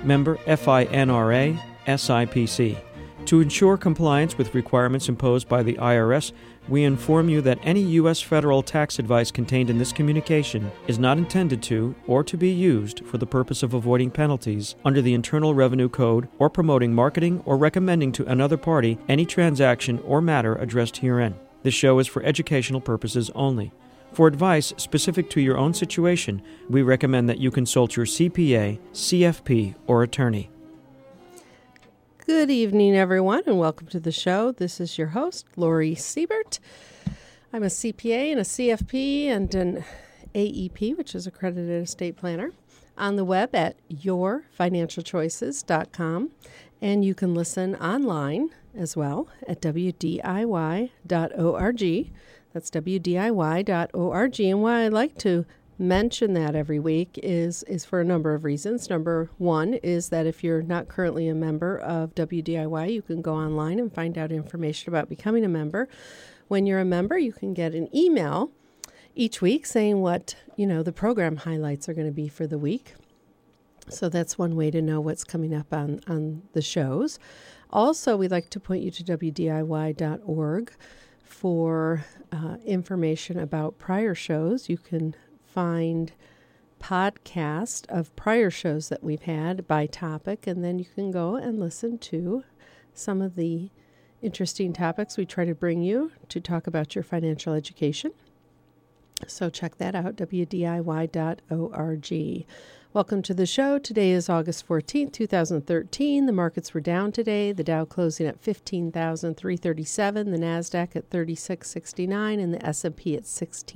Member FINRA, SIPC. To ensure compliance with requirements imposed by the IRS, we inform you that any U.S. federal tax advice contained in this communication is not intended to or to be used for the purpose of avoiding penalties under the Internal Revenue Code or promoting, marketing, or recommending to another party any transaction or matter addressed herein. This show is for educational purposes only. For advice specific to your own situation, we recommend that you consult your CPA, CFP, or attorney. Good evening, everyone, and welcome to the show. This is your host, Lori Siebert. I'm a CPA and a CFP and an AEP, which is Accredited Estate Planner, on the web at yourfinancialchoices.com, and you can listen online as well at wdiy.org. That's wdiy.org, and why I like to mention that every week is for a number of reasons. Number one is that if you're not currently a member of WDIY, you can go online and find out information about becoming a member. When you're a member, you can get an email each week saying what, the program highlights are going to be for the week. So that's one way to know what's coming up on the shows. Also, we'd like to point you to wdiy.org for information about prior shows. You can find podcast of prior shows that we've had by topic, and then you can go and listen to some of the interesting topics we try to bring you to talk about your financial education. So check that out, wdiy.org. Welcome to the show. Today is August 14th, 2013. The markets were down today. The Dow closing at 15,337, the NASDAQ at 3669, and the S&P at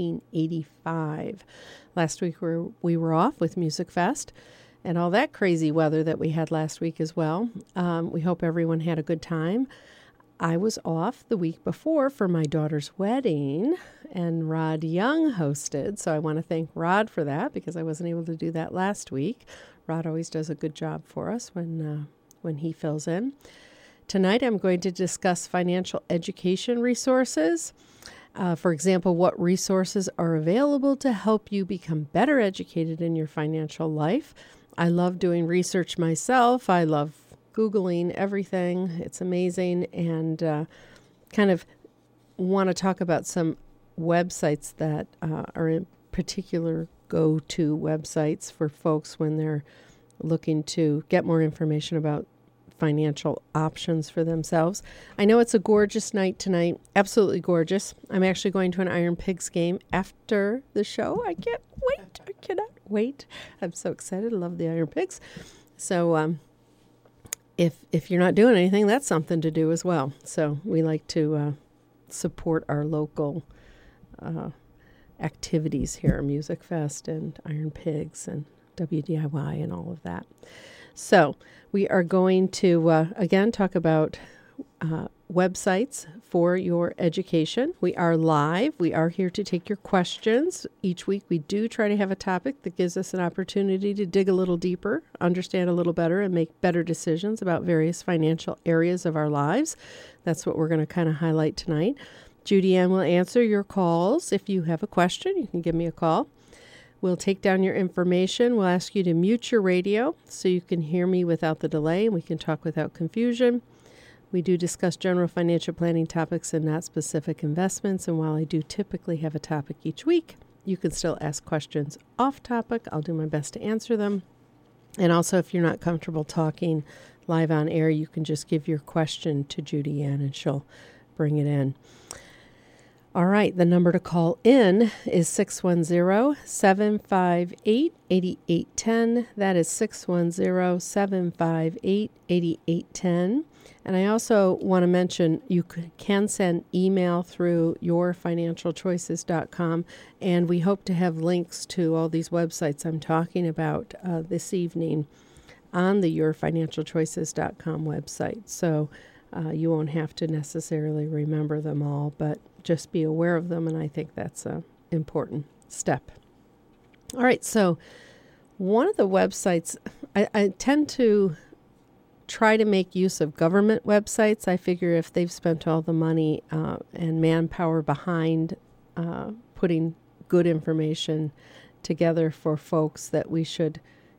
1685. Last week we were off with Music Fest and all that crazy weather that we had last week as well. We hope everyone had a good time. I was off the week before for my daughter's wedding, and Rod Young hosted, so I want to thank Rod for that because I wasn't able to do that last week. Rod always does a good job for us when he fills in. Tonight I'm going to discuss financial education resources. For example, what resources are available to help you become better educated in your financial life. I love doing research myself. I love Googling everything. It's amazing, and kind of want to talk about some websites that are in particular go-to websites for folks when they're looking to get more information about financial options for themselves. I know it's a gorgeous night tonight, absolutely gorgeous. I'm actually going to an Iron Pigs game after the show. I can't wait. I cannot wait. I'm so excited. I love the Iron Pigs. So, If you're not doing anything, that's something to do as well. So we like to support our local activities here, Music Fest and Iron Pigs and WDIY and all of that. So we are going to, again, talk about websites for your education. We are live. We are here to take your questions. Each week we do try to have a topic that gives us an opportunity to dig a little deeper, understand a little better, and make better decisions about various financial areas of our lives. That's what we're going to kind of highlight tonight. Judy Ann will answer your calls. If you have a question, you can give me a call. We'll take down your information. We'll ask you to mute your radio so you can hear me without the delay and we can talk without confusion. We do discuss general financial planning topics and not specific investments. And while I do typically have a topic each week, you can still ask questions off topic. I'll do my best to answer them. And also, if you're not comfortable talking live on air, you can just give your question to Judy Ann and she'll bring it in. All right, the number to call in is 610-758-8810. That is 610-758-8810. And I also want to mention you can send email through yourfinancialchoices.com, and we hope to have links to all these websites I'm talking about this evening on the yourfinancialchoices.com website. So you won't have to necessarily remember them all, but just be aware of them, and I think that's an important step. All right, so one of the websites, I tend to try to make use of government websites. I figure if they've spent all the money and manpower behind putting good information together for folks, that we should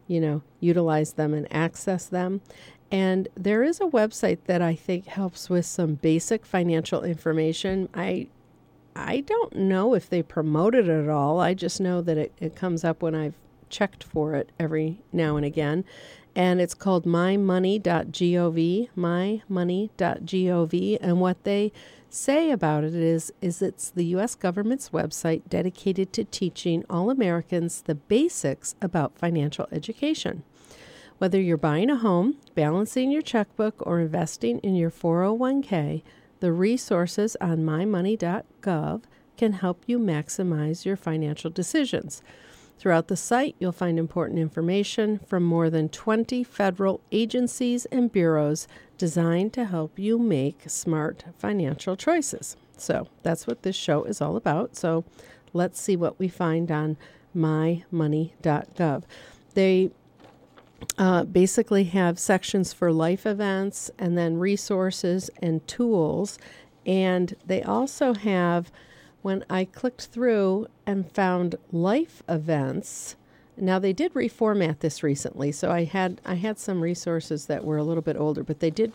utilize them and access them. And there is a website that I think helps with some basic financial information. I don't know if they promote it at all. I just know that it comes up when I've checked for it every now and again. And it's called mymoney.gov, mymoney.gov. And what they say about it is it's the U.S. government's website dedicated to teaching all Americans the basics about financial education. Whether you're buying a home, balancing your checkbook, or investing in your 401k, the resources on mymoney.gov can help you maximize your financial decisions. Throughout the site, you'll find important information from more than 20 federal agencies and bureaus designed to help you make smart financial choices. So that's what this show is all about. So let's see what we find on mymoney.gov. They basically have sections for life events and then resources and tools. And they also have, when I clicked through and found life events, now they did reformat this recently, so I had some resources that were a little bit older, but they did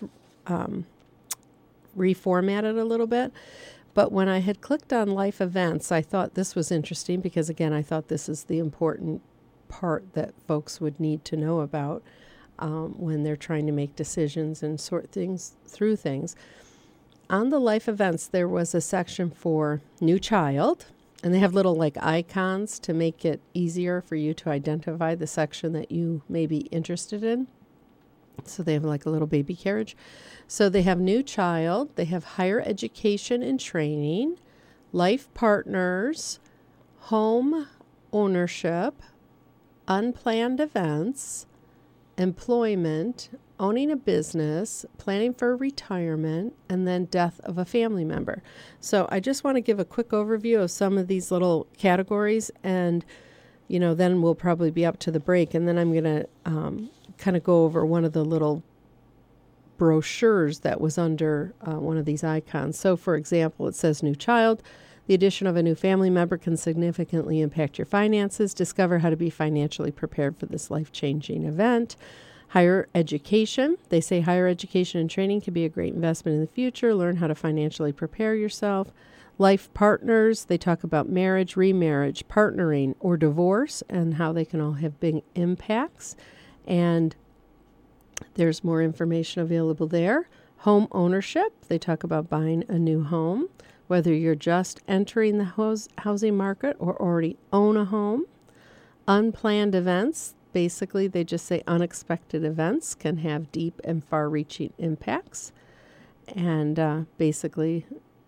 reformat it a little bit. But when I had clicked on life events, I thought this was interesting because, again, I thought this is the important part that folks would need to know about when they're trying to make decisions and sort things through things. On the life events, there was a section for new child, and they have little icons to make it easier for you to identify the section that you may be interested in. So they have a little baby carriage. So they have new child, they have higher education and training, life partners, home ownership, unplanned events, employment, owning a business, planning for retirement, and then death of a family member. So I just want to give a quick overview of some of these little categories, and then we'll probably be up to the break, and then I'm going to kind of go over one of the little brochures that was under one of these icons. So, for example, it says new child. The addition of a new family member can significantly impact your finances. Discover how to be financially prepared for this life-changing event. Higher education. They say higher education and training can be a great investment in the future. Learn how to financially prepare yourself. Life partners. They talk about marriage, remarriage, partnering, or divorce, and how they can all have big impacts. And there's more information available there. Home ownership. They talk about buying a new home, whether you're just entering the housing market or already own a home. Unplanned events. Basically, they just say unexpected events can have deep and far-reaching impacts, and basically,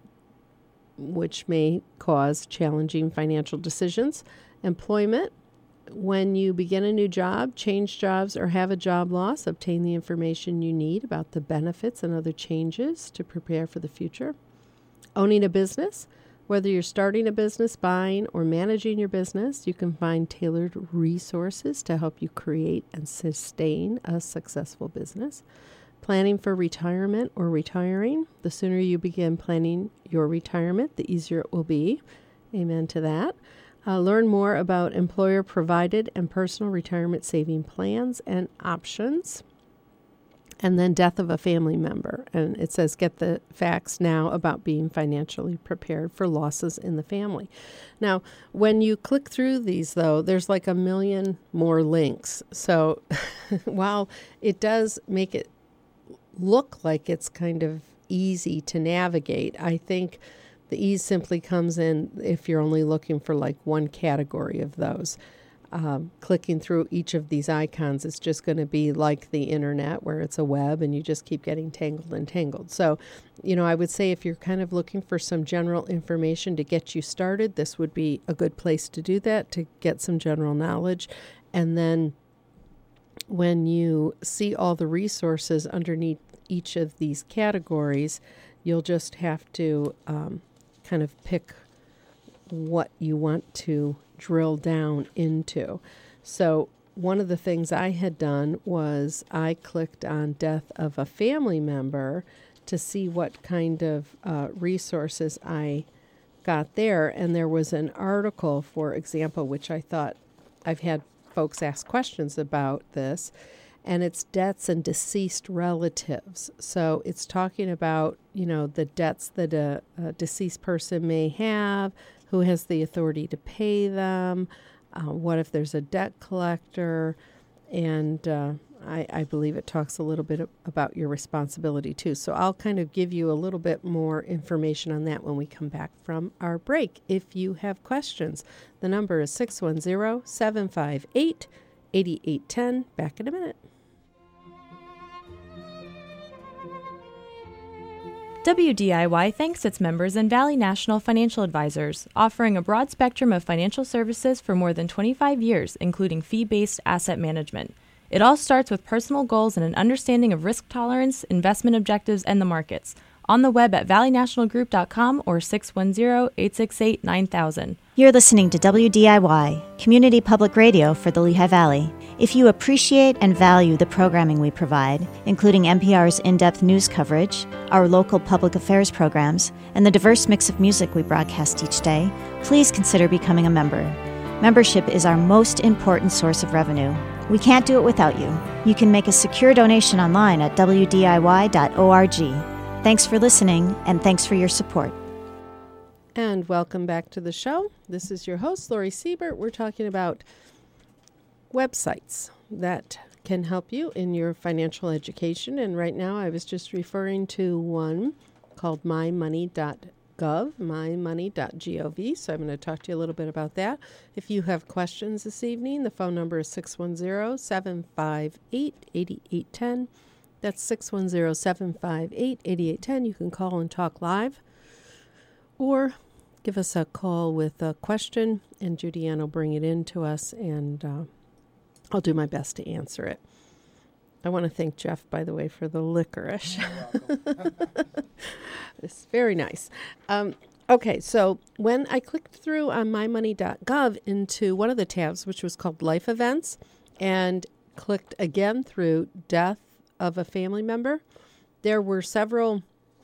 which may cause challenging financial decisions. Employment. When you begin a new job, change jobs, or have a job loss, obtain the information you need about the benefits and other changes to prepare for the future. Owning a business. Whether you're starting a business, buying, or managing your business, you can find tailored resources to help you create and sustain a successful business. Planning for retirement or retiring. The sooner you begin planning your retirement, the easier it will be. Amen to that. Learn more about employer-provided and personal retirement saving plans and options. And then death of a family member. And it says, get the facts now about being financially prepared for losses in the family. Now, when you click through these, though, there's like a million more links. So while it does make it look like it's kind of easy to navigate, I think the ease simply comes in if you're only looking for one category of those. Clicking through each of these icons is just going to be like the internet, where it's a web and you just keep getting tangled and tangled. So, I would say if you're kind of looking for some general information to get you started, this would be a good place to do that, to get some general knowledge. And then when you see all the resources underneath each of these categories, you'll just have to kind of pick what you want to drill down into. So one of the things I had done was I clicked on death of a family member to see what kind of resources I got there. And there was an article, for example, which I thought I've had folks ask questions about this, and it's debts and deceased relatives. So it's talking about, the debts that a deceased person may have, who has the authority to pay them, what if there's a debt collector, and I believe it talks a little bit about your responsibility too. So I'll kind of give you a little bit more information on that when we come back from our break. If you have questions, the number is 610-758-8810. Back in a minute. WDIY thanks its members and Valley National Financial Advisors, offering a broad spectrum of financial services for more than 25 years, including fee-based asset management. It all starts with personal goals and an understanding of risk tolerance, investment objectives, and the markets. On the web at valleynationalgroup.com or 610-868-9000. You're listening to WDIY, Community Public Radio for the Lehigh Valley. If you appreciate and value the programming we provide, including NPR's in-depth news coverage, our local public affairs programs, and the diverse mix of music we broadcast each day, please consider becoming a member. Membership is our most important source of revenue. We can't do it without you. You can make a secure donation online at wdiy.org. Thanks for listening, and thanks for your support. And welcome back to the show. This is your host, Lori Siebert. We're talking about websites that can help you in your financial education. And right now I was just referring to one called mymoney.gov, mymoney.gov. So I'm going to talk to you a little bit about that. If you have questions this evening, the phone number is 610-758-8810. That's 610-758-8810. You can call and talk live or give us a call with a question, and Judy Ann will bring it in to us, and I'll do my best to answer it. I want to thank Jeff, by the way, for the licorice. It's very nice. Okay, so when I clicked through on mymoney.gov into one of the tabs, which was called Life Events, and clicked again through Death of a Family Member, there were several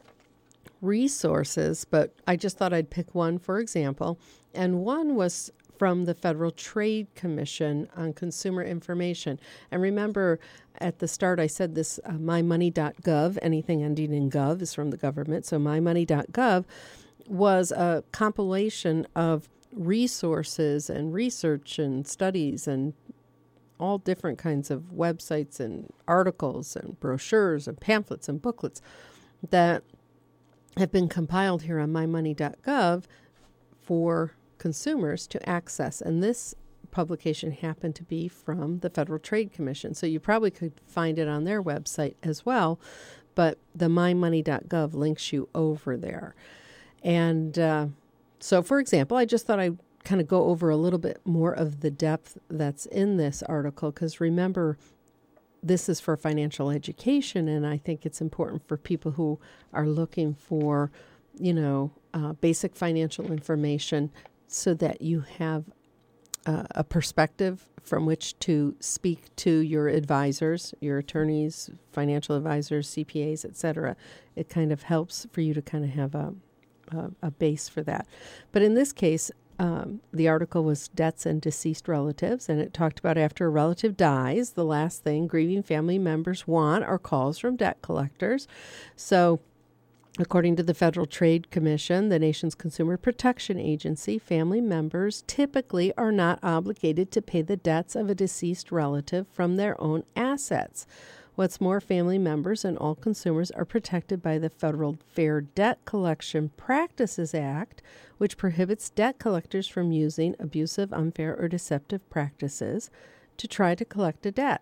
resources, but I just thought I'd pick one for example. And one was from the Federal Trade Commission on consumer information. And remember, at the start I said this, mymoney.gov, anything ending in gov is from the government. So mymoney.gov was a compilation of resources and research and studies and all different kinds of websites and articles and brochures and pamphlets and booklets that have been compiled here on mymoney.gov for consumers to access. And this publication happened to be from the Federal Trade Commission. So you probably could find it on their website as well, but the mymoney.gov links you over there. And so, for example, I just thought I'd kind of go over a little bit more of the depth that's in this article, because remember, this is for financial education, and I think it's important for people who are looking for, basic financial information so that you have a perspective from which to speak to your advisors, your attorneys, financial advisors, CPAs, etc. It kind of helps for you to kind of have a base for that. But in this case, the article was Debts and Deceased Relatives, and it talked about after a relative dies, the last thing grieving family members want are calls from debt collectors. So, according to the Federal Trade Commission, the nation's consumer protection agency, family members typically are not obligated to pay the debts of a deceased relative from their own assets. What's more, family members and all consumers are protected by the Federal Fair Debt Collection Practices Act, which prohibits debt collectors from using abusive, unfair, or deceptive practices to try to collect a debt.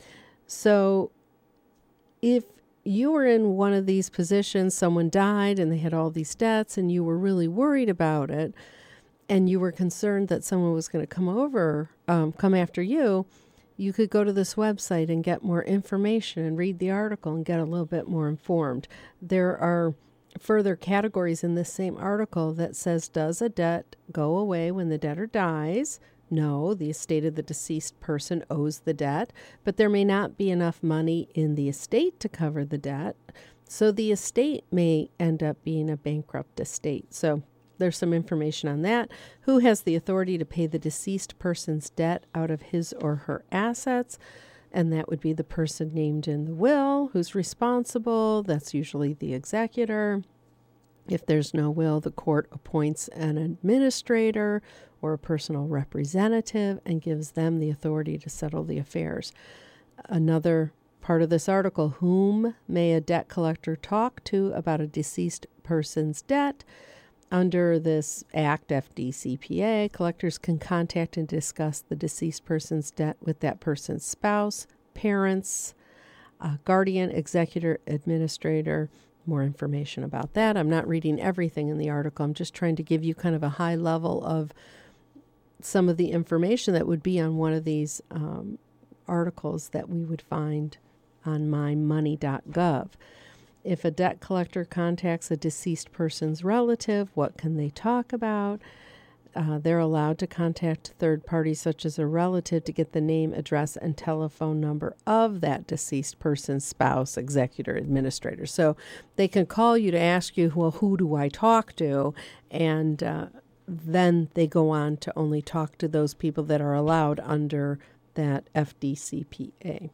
So if you were in one of these positions, someone died and they had all these debts and you were really worried about it, and you were concerned that someone was going to come after you, you could go to this website and get more information and read the article and get a little bit more informed. There are further categories in this same article that says, does a debt go away when the debtor dies? No, the estate of the deceased person owes the debt, but there may not be enough money in the estate to cover the debt, so the estate may end up being a bankrupt estate. So there's some information on that. Who has the authority to pay the deceased person's debt out of his or her assets? And that would be the person named in the will. Who's responsible? That's usually the executor. If there's no will, the court appoints an administrator or a personal representative and gives them the authority to settle the affairs. Another part of this article, whom may a debt collector talk to about a deceased person's debt? Under this Act, FDCPA, collectors can contact and discuss the deceased person's debt with that person's spouse, parents, guardian, executor, administrator. More information about that. I'm not reading everything in the article. I'm just trying to give you kind of a high level of some of the information that would be on one of these articles that we would find on mymoney.gov. If a debt collector contacts a deceased person's relative, what can they talk about? They're allowed to contact third parties such as a relative to get the name, address, and telephone number of that deceased person's spouse, executor, administrator. So they can call you to ask you, well, who do I talk to? And then they go on to only talk to those people that are allowed under that FDCPA.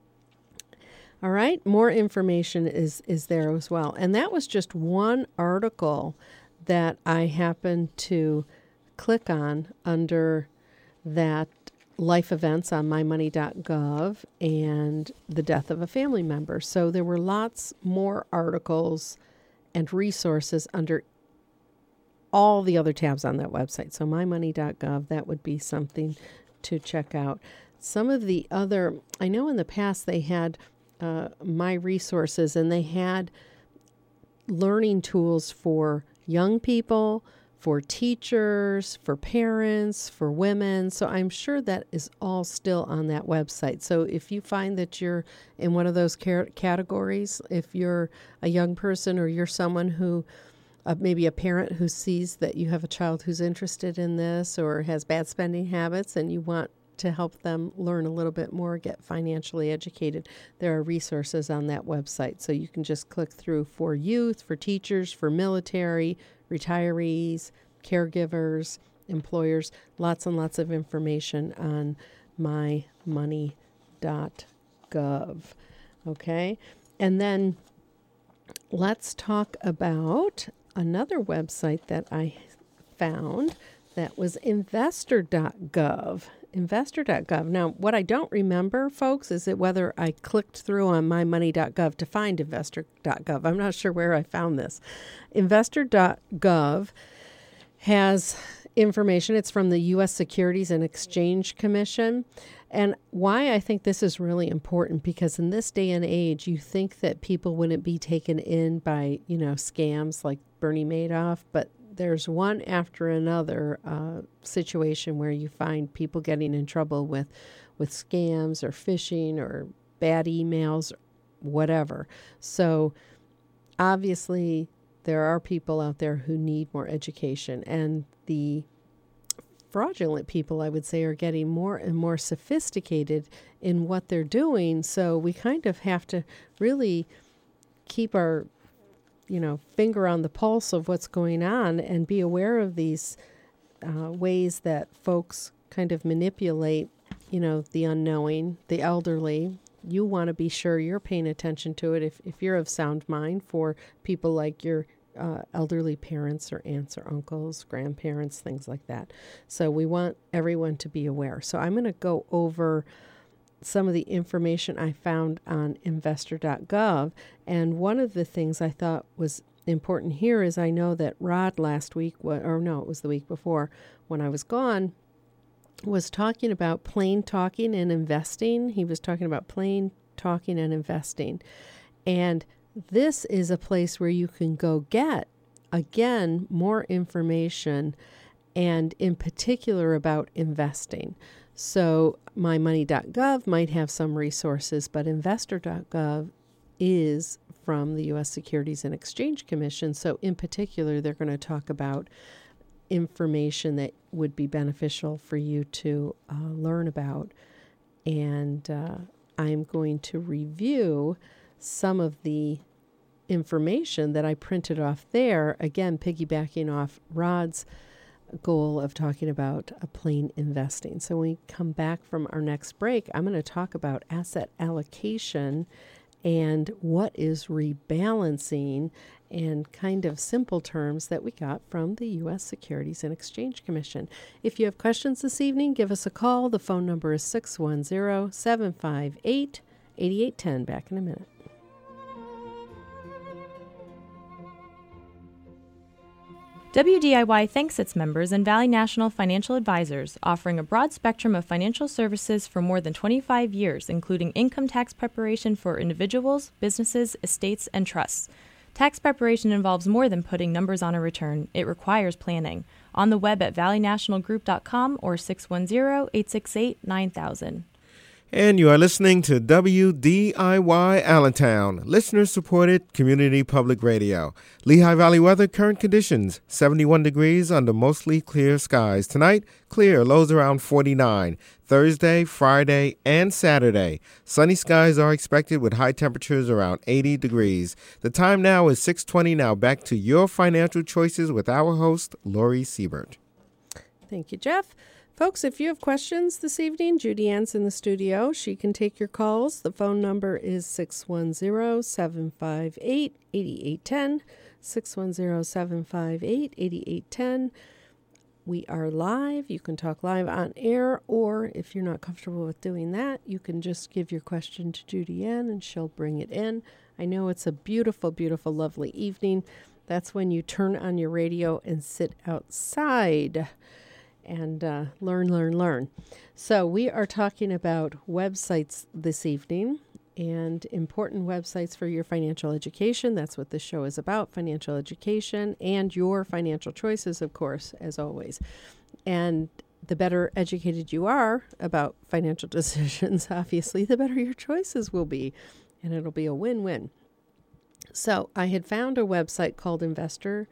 All right, more information is there as well. And that was just one article that I happened to click on under that life events on mymoney.gov and the death of a family member. So there were lots more articles and resources under all the other tabs on that website. So mymoney.gov, that would be something to check out. Some of the other, I know in the past they had My Resources, and they had learning tools for young people, for teachers, for parents, for women. So I'm sure that is all still on that website. So if you find that you're in one of those categories, if you're a young person or you're someone who, maybe a parent who sees that you have a child who's interested in this or has bad spending habits and you want to help them learn a little bit more, get financially educated, there are resources on that website. So you can just click through for youth, for teachers, for military, retirees, caregivers, employers, lots and lots of information on mymoney.gov. Okay? And then let's talk about another website that I found that was investor.gov. Investor.gov. Now, what I don't remember, folks, is whether I clicked through on mymoney.gov to find investor.gov. I'm not sure where I found this. Investor.gov has information. It's from the U.S. Securities and Exchange Commission. And why I think this is really important, because in this day and age, you think that people wouldn't be taken in by, scams like Bernie Madoff, but there's one after another situation where you find people getting in trouble with scams or phishing or bad emails, whatever. So obviously there are people out there who need more education, and the fraudulent people, I would say, are getting more and more sophisticated in what they're doing. So we kind of have to really keep our finger on the pulse of what's going on and be aware of these ways that folks kind of manipulate, the unknowing, the elderly. You want to be sure you're paying attention to it if you're of sound mind, for people like your elderly parents or aunts or uncles, grandparents, things like that. So we want everyone to be aware. So I'm going to go over some of the information I found on investor.gov. And one of the things I thought was important here is I know that Rod last week, it was the week before when I was gone, was talking about plain talking and investing. He was talking about plain talking and investing. And this is a place where you can go get, again, more information, and in particular about investing. So mymoney.gov might have some resources, but investor.gov is from the U.S. Securities and Exchange Commission. So in particular, they're going to talk about information that would be beneficial for you to learn about. And I'm going to review some of the information that I printed off there, again, piggybacking off Rod's goal of talking about a plain investing. So when we come back from our next break, I'm going to talk about asset allocation and what is rebalancing in kind of simple terms that we got from the U.S. Securities and Exchange Commission. If you have questions this evening, give us a call. The phone number is 610-758-8810. Back in a minute. WDIY thanks its members and Valley National Financial Advisors, offering a broad spectrum of financial services for more than 25 years, including income tax preparation for individuals, businesses, estates, and trusts. Tax preparation involves more than putting numbers on a return. It requires planning. On the web at valleynationalgroup.com or 610-868-9000. And you are listening to WDIY Allentown, listener-supported community public radio. Lehigh Valley weather, current conditions, 71 degrees under mostly clear skies. Tonight, clear, lows around 49. Thursday, Friday, and Saturday, sunny skies are expected with high temperatures around 80 degrees. The time now is 6:20. Now back to your financial choices with our host, Lori Siebert. Thank you, Jeff. Folks, if you have questions this evening, Judy Ann's in the studio. She can take your calls. The phone number is 610-758-8810, 610-758-8810. We are live. You can talk live on air, or if you're not comfortable with doing that, you can just give your question to Judy Ann and she'll bring it in. I know it's a beautiful, beautiful, lovely evening. That's when you turn on your radio and sit outside and learn. So we are talking about websites this evening and important websites for your financial education. That's what this show is about, financial education and your financial choices, of course, as always. And the better educated you are about financial decisions, obviously, the better your choices will be. And it'll be a win-win. So I had found a website called investor.gov,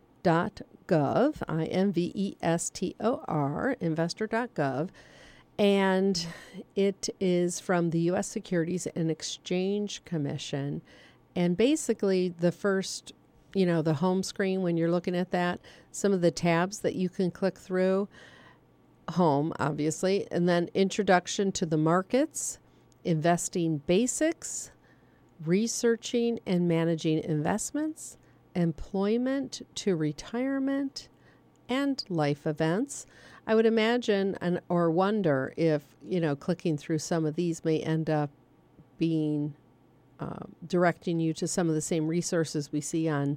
INVESTOR, investor.gov, and it is from the U.S. Securities and Exchange Commission. And basically the first, the home screen, when you're looking at that, some of the tabs that you can click through, home, obviously, and then introduction to the markets, investing basics, researching and managing investments, employment to retirement, and life events. I would imagine or wonder if, clicking through some of these may end up being directing you to some of the same resources we see on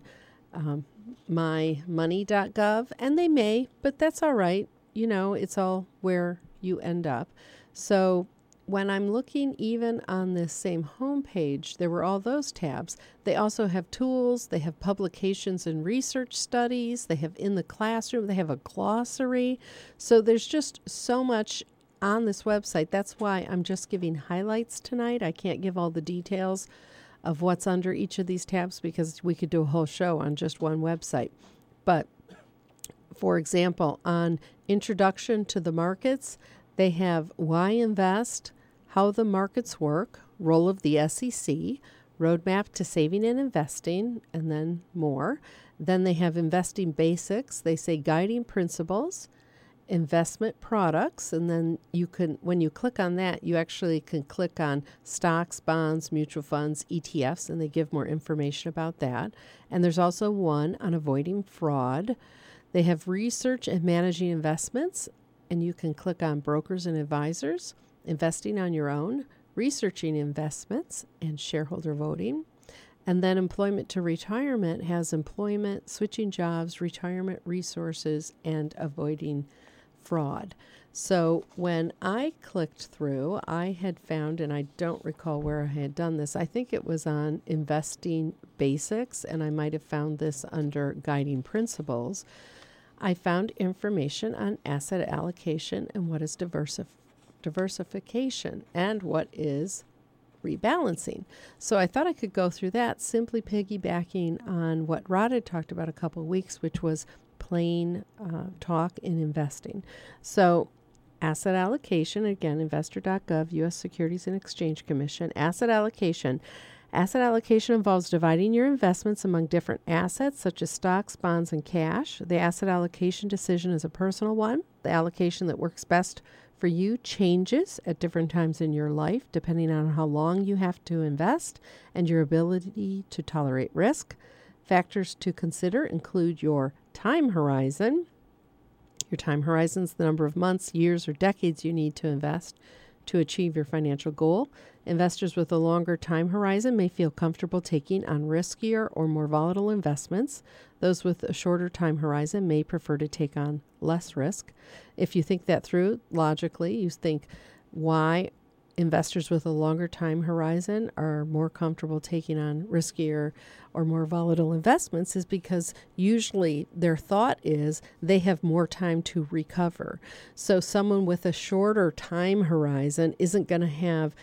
mymoney.gov, and they may, but that's all right. It's all where you end up. So when I'm looking even on this same homepage, there were all those tabs. They also have tools, they have publications and research studies, they have in the classroom, they have a glossary. So there's just so much on this website. That's why I'm just giving highlights tonight. I can't give all the details of what's under each of these tabs because we could do a whole show on just one website. But for example, on Introduction to the Markets, they have Why Invest, How the Markets Work, Role of the SEC, Roadmap to Saving and Investing, and then more. Then they have Investing Basics. They say Guiding Principles, Investment Products, and then you can, when you click on that, you actually can click on stocks, bonds, mutual funds, ETFs, and they give more information about that. And there's also one on avoiding fraud. They have Research and Managing Investments, and you can click on Brokers and Advisors, Investing on Your Own, Researching Investments, and Shareholder Voting. And then Employment to Retirement has employment, switching jobs, retirement resources, and avoiding fraud. So when I clicked through, I had found, and I don't recall where I had done this, I think it was on Investing Basics, and I might have found this under Guiding Principles. I found information on asset allocation and what is diversification and what is rebalancing. So I thought I could go through that, simply piggybacking on what Rod had talked about a couple of weeks, which was plain talk in investing. So asset allocation, again, investor.gov, U.S. Securities and Exchange Commission, asset allocation. Asset allocation involves dividing your investments among different assets, such as stocks, bonds, and cash. The asset allocation decision is a personal one. The allocation that works best for you changes at different times in your life, depending on how long you have to invest and your ability to tolerate risk. Factors to consider include your time horizon. Your time horizon is the number of months, years, or decades you need to invest to achieve your financial goal. Investors with a longer time horizon may feel comfortable taking on riskier or more volatile investments. Those with a shorter time horizon may prefer to take on less risk. If you think that through logically, you think why investors with a longer time horizon are more comfortable taking on riskier or more volatile investments is because usually their thought is they have more time to recover. So someone with a shorter time horizon isn't going to have,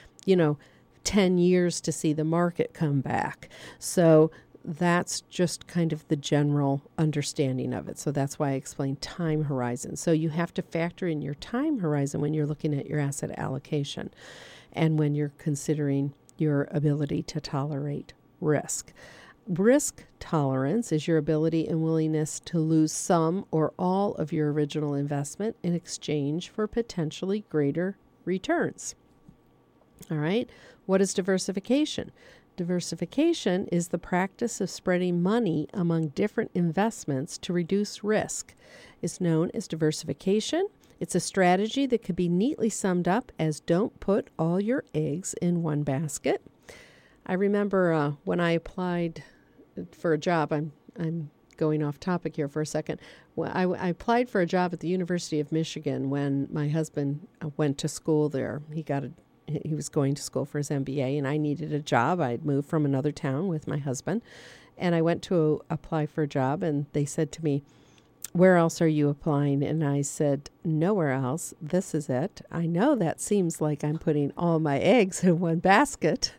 10 years to see the market come back. So that's just kind of the general understanding of it. So that's why I explained time horizon. So you have to factor in your time horizon when you're looking at your asset allocation and when you're considering your ability to tolerate risk. Risk tolerance is your ability and willingness to lose some or all of your original investment in exchange for potentially greater returns. All right. What is diversification? Diversification is the practice of spreading money among different investments to reduce risk. It's known as diversification. It's a strategy that could be neatly summed up as don't put all your eggs in one basket. I remember when I applied for a job, I'm going off topic here for a second. Well, I applied for a job at the University of Michigan when my husband went to school there. He was going to school for his MBA, and I needed a job. I had moved from another town with my husband, and I went to apply for a job, and they said to me, "Where else are you applying?" And I said, "Nowhere else. This is it. I know that seems like I'm putting all my eggs in one basket,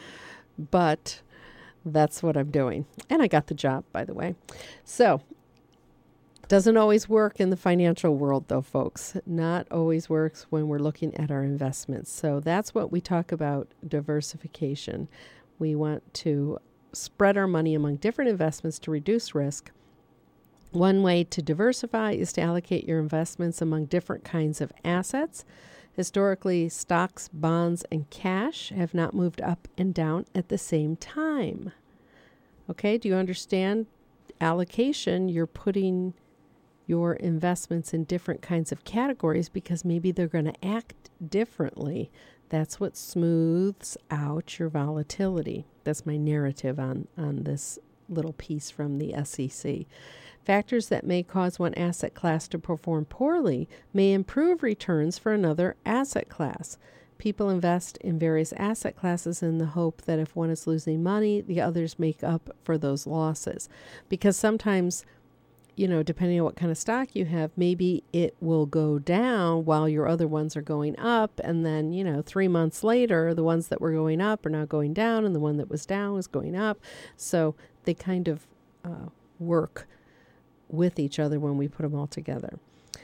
but that's what I'm doing." And I got the job, by the way. So doesn't always work in the financial world, though, folks. Not always works when we're looking at our investments. So that's what we talk about diversification. We want to spread our money among different investments to reduce risk. One way to diversify is to allocate your investments among different kinds of assets. Historically, stocks, bonds, and cash have not moved up and down at the same time. Okay, do you understand allocation? You're putting your investments in different kinds of categories because maybe they're going to act differently. That's what smooths out your volatility. That's my narrative on this little piece from the SEC. Factors that may cause one asset class to perform poorly may improve returns for another asset class. People invest in various asset classes in the hope that if one is losing money, the others make up for those losses. Because sometimes, depending on what kind of stock you have, maybe it will go down while your other ones are going up. And then, 3 months later, the ones that were going up are now going down and the one that was down was going up. So they kind of work with each other when we put them all together.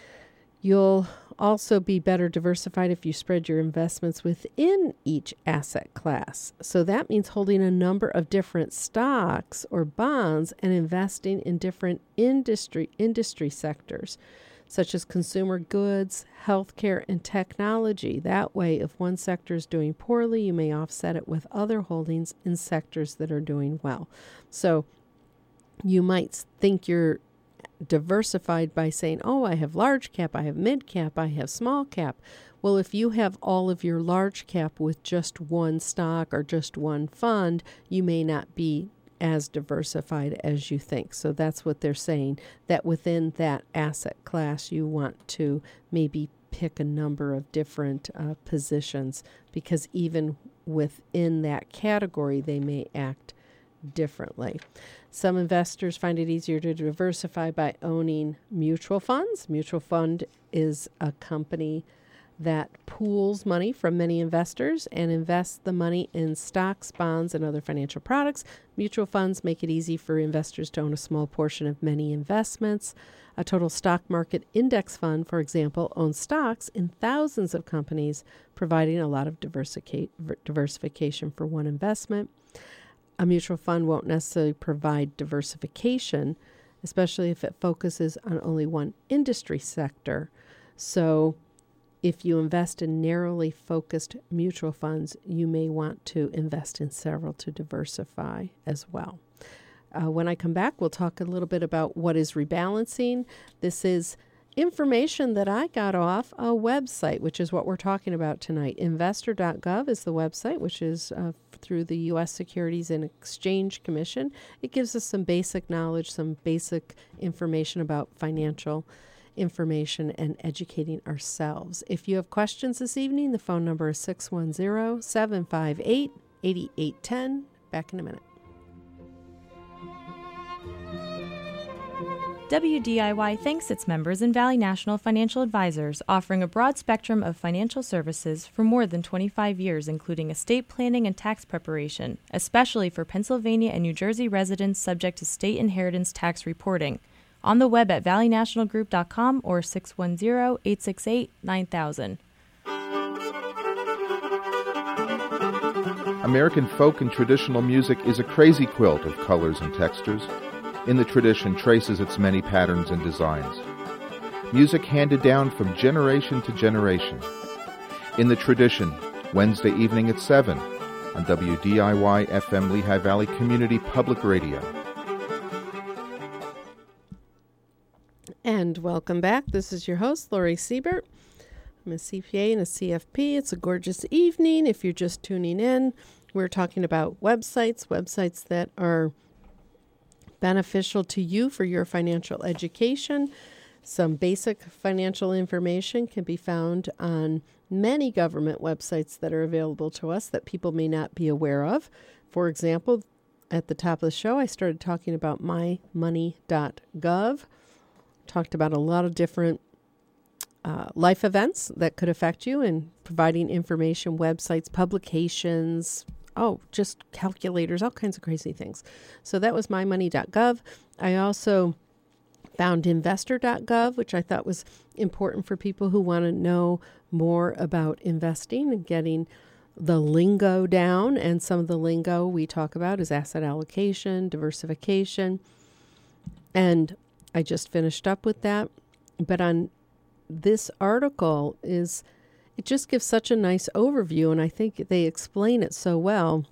You'll also be better diversified if you spread your investments within each asset class. So that means holding a number of different stocks or bonds and investing in different industry sectors, such as consumer goods, healthcare, and technology. That way, if one sector is doing poorly, you may offset it with other holdings in sectors that are doing well. So you might think you're diversified by saying, oh, I have large cap, I have mid cap, I have small cap. Well, if you have all of your large cap with just one stock or just one fund, you may not be as diversified as you think. So that's what they're saying, that within that asset class, you want to maybe pick a number of different positions, because even within that category, they may act differently. Some investors find it easier to diversify by owning mutual funds. Mutual fund is a company that pools money from many investors and invests the money in stocks, bonds, and other financial products. Mutual funds make it easy for investors to own a small portion of many investments. A total stock market index fund, for example, owns stocks in thousands of companies, providing a lot of diversification for one investment. a mutual fund won't necessarily provide diversification, especially if it focuses on only one industry sector. So if you invest in narrowly focused mutual funds, you may want to invest in several to diversify as well. When I come back, we'll talk a little bit about what is rebalancing. This is information that I got off a website, which is what we're talking about tonight. Investor.gov is the website, which is through the U.S. Securities and Exchange Commission. It gives us some basic knowledge, some basic information about financial information and educating ourselves. If you have questions this evening, the phone number is 610-758-8810. Back in a minute. WDIY thanks its members and Valley National Financial Advisors, offering a broad spectrum of financial services for more than 25 years, including estate planning and tax preparation, especially for Pennsylvania and New Jersey residents subject to state inheritance tax reporting. On the web at valleynationalgroup.com or 610-868-9000. American folk and traditional music is a crazy quilt of colors and textures. In the tradition traces its many patterns and designs. Music handed down from generation to generation. In the tradition, Wednesday evening at 7 on WDIY FM Lehigh Valley Community Public Radio. And welcome back. This is your host, Lori Siebert. I'm a CPA and a CFP. It's a gorgeous evening. If you're just tuning in, we're talking about websites that are beneficial to you for your financial education. Some basic financial information can be found on many government websites that are available to us that people may not be aware of. For example, at the top of the show, I started talking about mymoney.gov. Talked about a lot of different life events that could affect you and providing information, websites, publications, just calculators, all kinds of crazy things. So that was mymoney.gov. I also found investor.gov, which I thought was important for people who want to know more about investing and getting the lingo down. And some of the lingo we talk about is asset allocation, diversification. And I just finished up with that. But on this article it just gives such a nice overview, and I think they explain it so well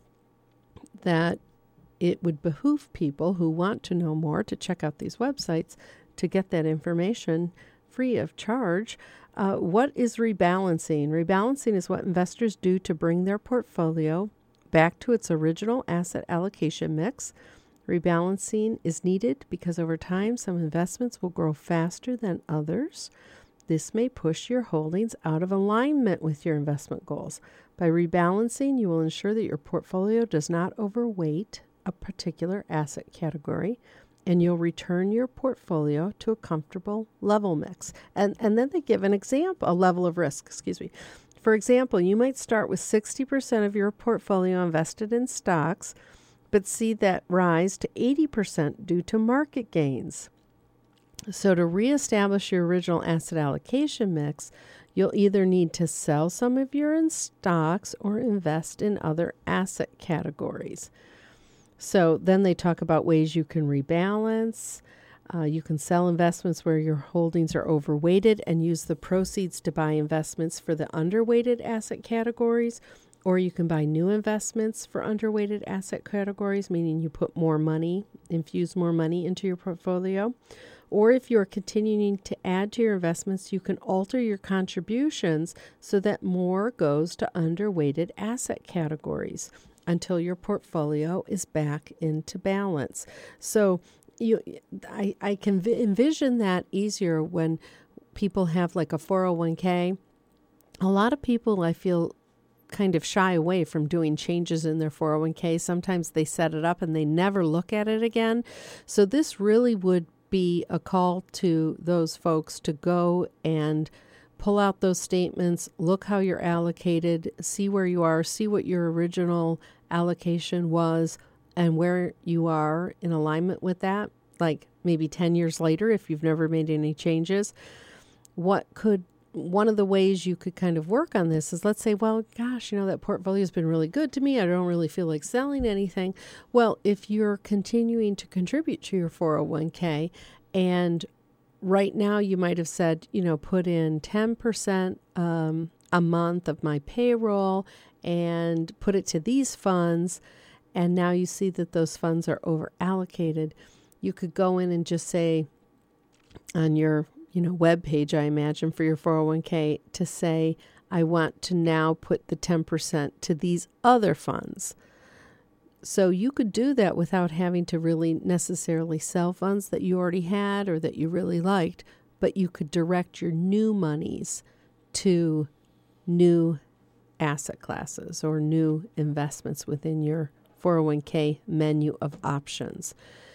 that it would behoove people who want to know more to check out these websites to get that information free of charge. What is rebalancing? Rebalancing is what investors do to bring their portfolio back to its original asset allocation mix. Rebalancing is needed because over time some investments will grow faster than others. This may push your holdings out of alignment with your investment goals. By rebalancing, you will ensure that your portfolio does not overweight a particular asset category, and you'll return your portfolio to a comfortable level mix. And then they give an example, a level of risk, For example, you might start with 60% of your portfolio invested in stocks, but see that rise to 80% due to market gains. So to reestablish your original asset allocation mix, you'll either need to sell some of your stocks or invest in other asset categories. So then they talk about ways you can rebalance. You can sell investments where your holdings are overweighted and use the proceeds to buy investments for the underweighted asset categories. Or you can buy new investments for underweighted asset categories, meaning you put more money, infuse more money into your portfolio. Or if you're continuing to add to your investments, you can alter your contributions so that more goes to underweighted asset categories until your portfolio is back into balance. So I can envision that easier when people have like a 401k. A lot of people, I feel, kind of shy away from doing changes in their 401k. Sometimes they set it up and they never look at it again. So this really would be a call to those folks to go and pull out those statements, look how you're allocated, see where you are, see what your original allocation was and where you are in alignment with that, like maybe 10 years later if you've never made any changes. What could one of the ways you could kind of work on this is, let's say, well, gosh, that portfolio has been really good to me. I don't really feel like selling anything. Well, if you're continuing to contribute to your 401k, and right now you might have said, put in 10% a month of my payroll and put it to these funds, and now you see that those funds are over allocated, you could go in and just say on your web page, I imagine, for your 401k, to say, I want to now put the 10% to these other funds. So you could do that without having to really necessarily sell funds that you already had or that you really liked, but you could direct your new monies to new asset classes or new investments within your 401k menu of options.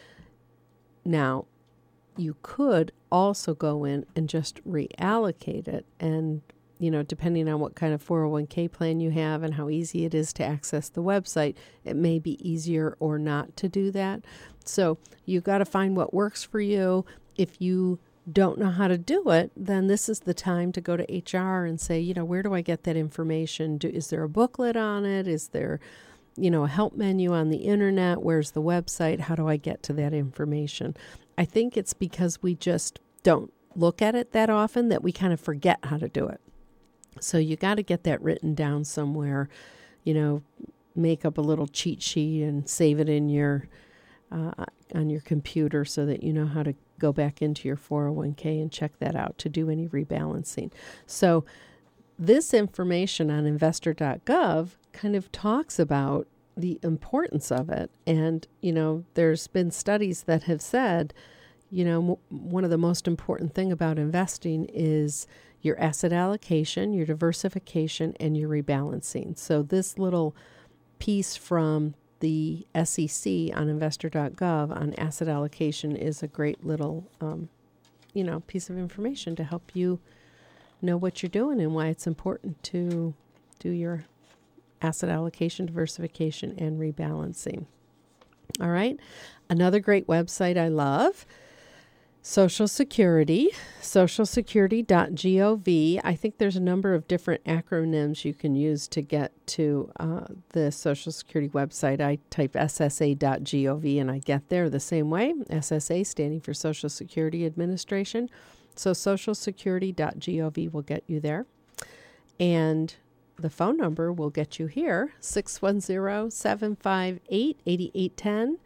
Now, you could also go in and just reallocate it, and depending on what kind of 401k plan you have and how easy it is to access the website, it may be easier or not to do that. So you've got to find what works for you. If you don't know how to do it, then this is the time to go to HR and say, where do I get that information? Is there a booklet on it? Is there, a help menu on the internet? Where's the website? How do I get to that information? I think it's because we just don't look at it that often that we kind of forget how to do it. So you got to get that written down somewhere, make up a little cheat sheet and save it in your on your computer so that you know how to go back into your 401k and check that out to do any rebalancing. So this information on investor.gov kind of talks about the importance of it. And, there's been studies that have said, one of the most important thing about investing is your asset allocation, your diversification, and your rebalancing. So this little piece from the SEC on investor.gov on asset allocation is a great little, piece of information to help you know what you're doing and why it's important to do your asset allocation, diversification, and rebalancing. All right. Another great website I love, Social Security, socialsecurity.gov. I think there's a number of different acronyms you can use to get to the Social Security website. I type ssa.gov and I get there the same way. SSA standing for Social Security Administration. So socialsecurity.gov will get you there. And the phone number will get you here, 610-758-8810,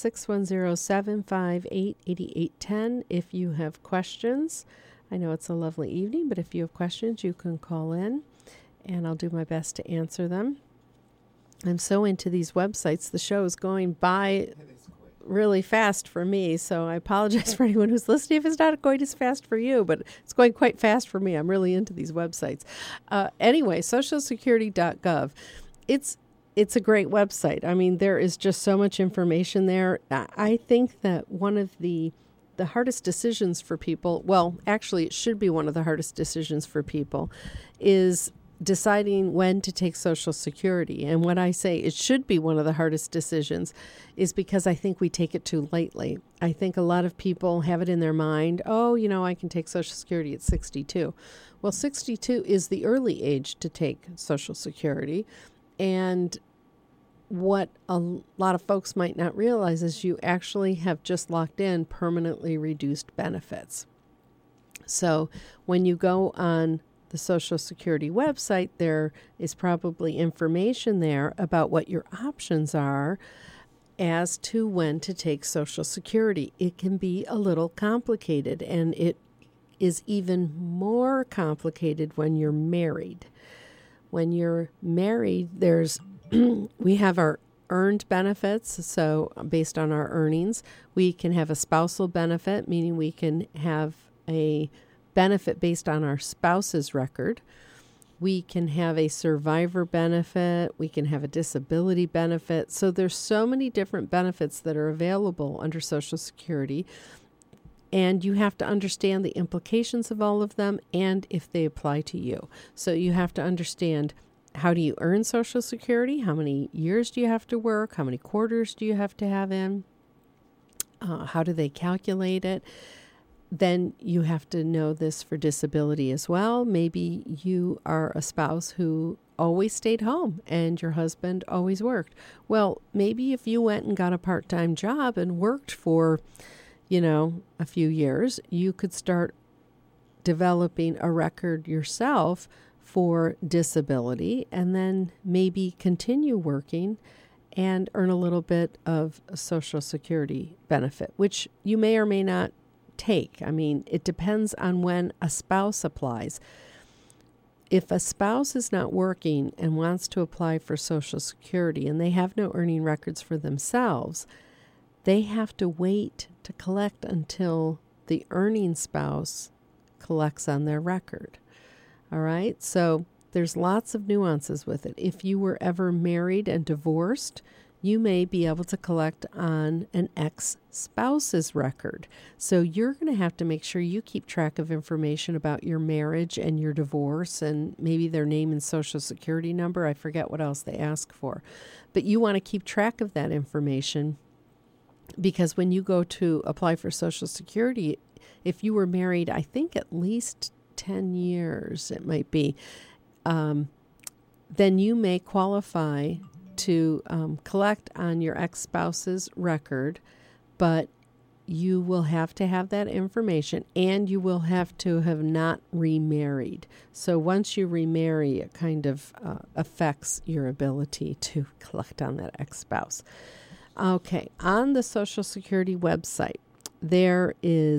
610-758-8810. If you have questions, I know it's a lovely evening, but if you have questions, you can call in, and I'll do my best to answer them. I'm so into these websites. The show is going by really fast for me, so I apologize for anyone who's listening if it's not going as fast for you, but it's going quite fast for me. I'm really into these websites. Anyway, socialsecurity.gov. It's a great website. I mean, there is just so much information there. I think that one of the hardest decisions for people, well, actually it should be one of the hardest decisions for people, is deciding when to take Social Security. And when I say it should be one of the hardest decisions is because I think we take it too lightly. I think a lot of people have it in their mind, I can take Social Security at 62. Well, 62 is the early age to take Social Security. And what a lot of folks might not realize is you actually have just locked in permanently reduced benefits. So when you go on the Social Security website, there is probably information there about what your options are as to when to take Social Security. It can be a little complicated, and it is even more complicated when you're married. When you're married, we have our earned benefits, so based on our earnings. We can have a spousal benefit, meaning we can have a benefit based on our spouse's record. We can have a survivor benefit. We can have a disability benefit. So there's so many different benefits that are available under Social Security, and you have to understand the implications of all of them and if they apply to you. So you have to understand, how do you earn Social Security? How many years do you have to work? How many quarters do you have to have in? How do they calculate it? then you have to know this for disability as well. Maybe you are a spouse who always stayed home and your husband always worked. Well, maybe if you went and got a part-time job and worked for, a few years, you could start developing a record yourself for disability and then maybe continue working and earn a little bit of a Social Security benefit, which you may or may not take. I mean, it depends on when a spouse applies. If a spouse is not working and wants to apply for Social Security and they have no earning records for themselves, they have to wait to collect until the earning spouse collects on their record. All right? So there's lots of nuances with it. If you were ever married and divorced, you may be able to collect on an ex-spouse's record. So you're going to have to make sure you keep track of information about your marriage and your divorce and maybe their name and Social Security number. I forget what else they ask for. But you want to keep track of that information because when you go to apply for Social Security, if you were married, I think at least 10 years, it might be, then you may qualify to collect on your ex-spouse's record, but you will have to have that information and you will have to have not remarried. So once you remarry, it kind of affects your ability to collect on that ex-spouse. Okay, on the Social Security website, there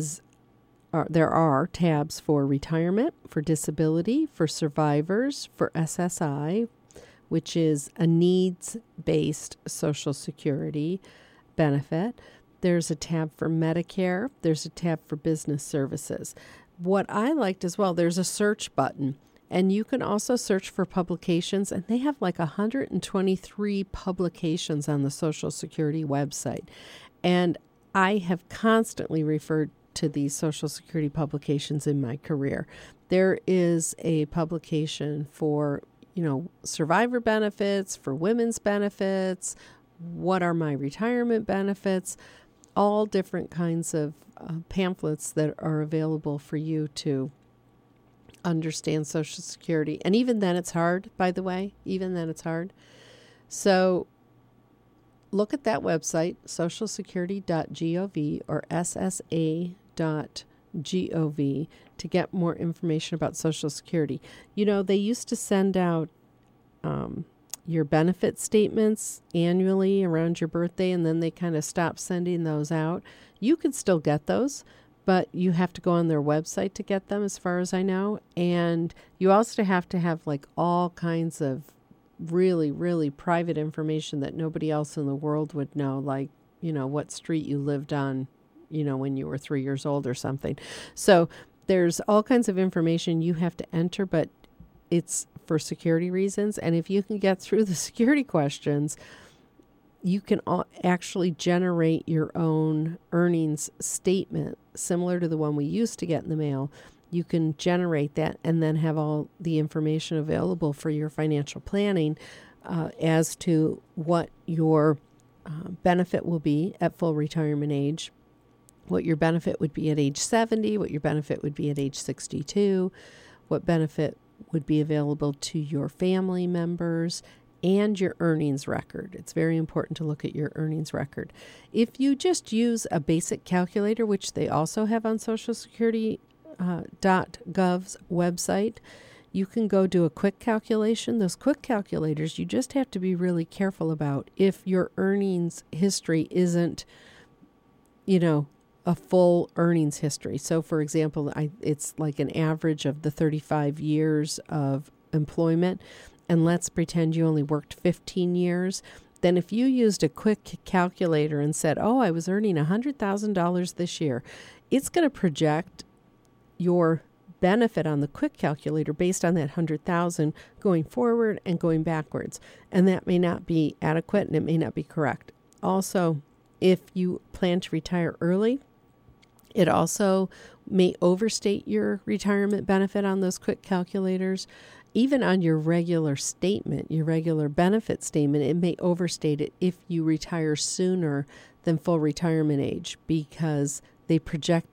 are tabs for retirement, for disability, for survivors, for SSI, which is a needs-based Social Security benefit. There's a tab for Medicare. There's a tab for business services. What I liked as well, there's a search button, and you can also search for publications, and they have like 123 publications on the Social Security website. And I have constantly referred to these Social Security publications in my career. There is a publication for survivor benefits, for women's benefits, what are my retirement benefits, all different kinds of pamphlets that are available for you to understand Social Security. And even then it's hard, by the way, even then it's hard. So look at that website, socialsecurity.gov or ssa.gov, to get more information about Social Security. They used to send out your benefit statements annually around your birthday, and then they kind of stopped sending those out. You could still get those, but you have to go on their website to get them, as far as I know. And you also have to have like all kinds of really, really private information that nobody else in the world would know, like, what street you lived on, when you were 3 years old or something. So there's all kinds of information you have to enter, but it's for security reasons. And if you can get through the security questions, you can actually generate your own earnings statement, similar to the one we used to get in the mail. You can generate that and then have all the information available for your financial planning as to what your benefit will be at full retirement age, what your benefit would be at age 70, what your benefit would be at age 62, what benefit would be available to your family members, and your earnings record. It's very important to look at your earnings record. If you just use a basic calculator, which they also have on Social Security .gov's website, you can go do a quick calculation. Those quick calculators, you just have to be really careful about if your earnings history isn't, a full earnings history. So, for example, it's like an average of the 35 years of employment, and let's pretend you only worked 15 years. Then if you used a quick calculator and said, I was earning $100,000 this year, it's going to project your benefit on the quick calculator based on that 100,000 going forward and going backwards. And that may not be adequate and it may not be correct. Also, if you plan to retire early, it also may overstate your retirement benefit on those quick calculators. Even on your regular statement, your regular benefit statement, it may overstate it if you retire sooner than full retirement age, because they project out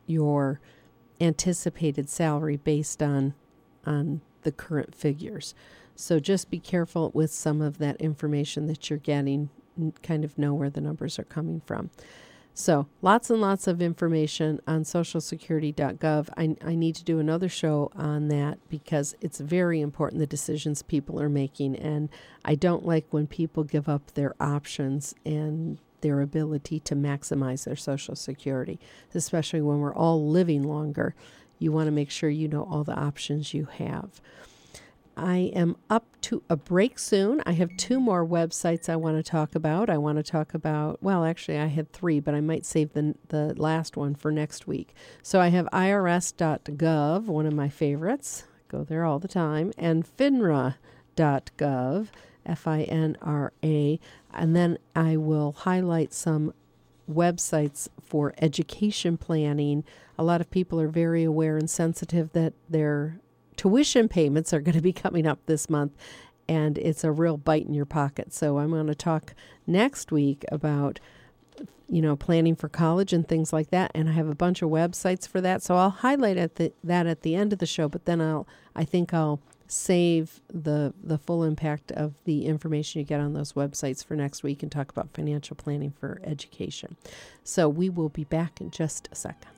your anticipated salary based on the current figures. So just be careful with some of that information that you're getting, kind of know where the numbers are coming from. So lots and lots of information on socialsecurity.gov. I need to do another show on that because it's very important, the decisions people are making. And I don't like when people give up their options and their ability to maximize their Social Security, especially when we're all living longer. You want to make sure you know all the options you have. I am up to a break soon. I have 2 more websites I want to talk about. Well, actually I had 3, but I might save the last one for next week. So I have irs.gov, one of my favorites. Go there all the time. And finra.gov, FINRA. And then I will highlight some websites for education planning. A lot of people are very aware and sensitive that their tuition payments are going to be coming up this month, and it's a real bite in your pocket. So I'm going to talk next week about, planning for college and things like that, and I have a bunch of websites for that. So I'll highlight that at the end of the show, but then I think I'll save the full impact of the information you get on those websites for next week and talk about financial planning for education. So we will be back in just a second.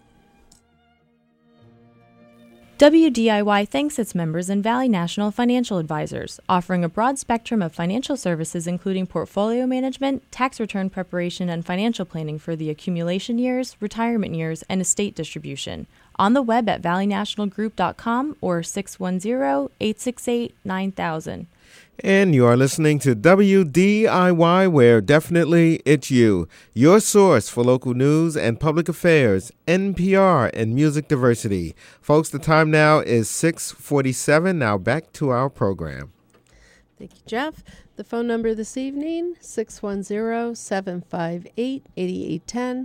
WDIY thanks its members and Valley National Financial Advisors, offering a broad spectrum of financial services including portfolio management, tax return preparation, and financial planning for the accumulation years, retirement years, and estate distribution. On the web at valleynationalgroup.com or 610-868-9000. And you are listening to WDIY, where definitely it's you. Your source for local news and public affairs, NPR and music diversity. Folks, the time now is 6:47. Now back to our program. Thank you, Jeff. The phone number this evening, 610-758-8810,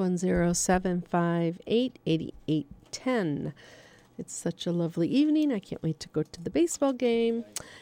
610-758-8810. It's such a lovely evening. I can't wait to go to the baseball game.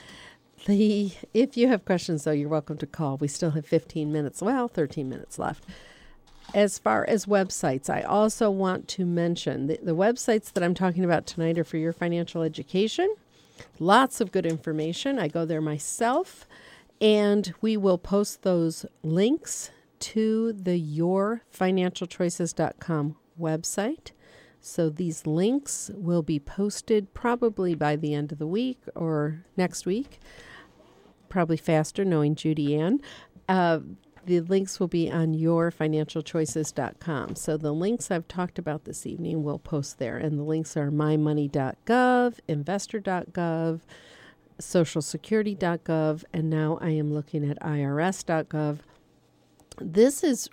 If you have questions, though, you're welcome to call. We still have 13 minutes left. As far as websites, I also want to mention the websites that I'm talking about tonight are for your financial education. Lots of good information. I go there myself, and we will post those links to the yourfinancialchoices.com website. So these links will be posted probably by the end of the week or next week. Probably faster, knowing Judy Ann. The links will be on yourfinancialchoices.com. So the links I've talked about this evening will post there. And the links are mymoney.gov, investor.gov, socialsecurity.gov, and now I am looking at irs.gov. This is,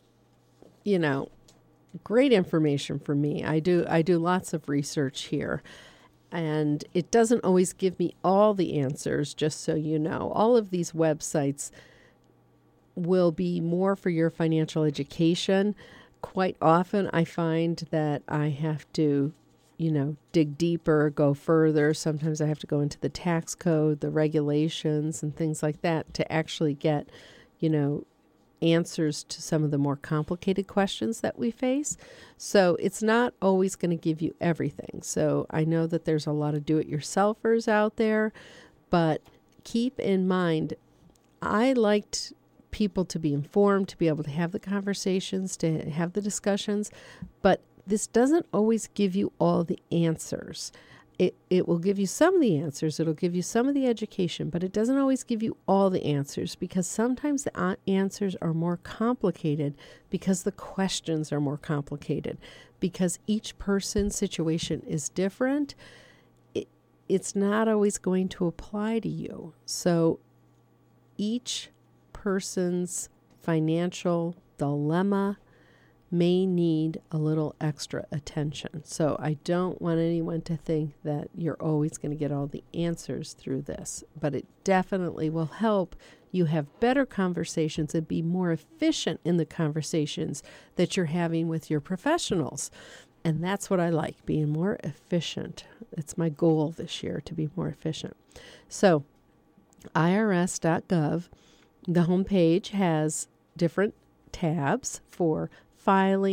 great information for me. I do lots of research here. And it doesn't always give me all the answers, just so you know. All of these websites will be more for your financial education. Quite often I find that I have to, dig deeper, go further. Sometimes I have to go into the tax code, the regulations, and things like that to actually get, answers to some of the more complicated questions that we face. So it's not always going to give you everything. So I know that there's a lot of do-it-yourselfers out there, but keep in mind, I liked people to be informed, to be able to have the conversations, to have the discussions, but this doesn't always give you all the answers. It will give you some of the answers, it'll give you some of the education, but it doesn't always give you all the answers, because sometimes the answers are more complicated because the questions are more complicated, because each person's situation is different. It's not always going to apply to you. So each person's financial dilemma may need a little extra attention. So I don't want anyone to think that you're always going to get all the answers through this, but it definitely will help you have better conversations and be more efficient in the conversations that you're having with your professionals. And that's what I like, being more efficient. It's my goal this year, to be more efficient. So irs.gov, the homepage has different tabs for filing,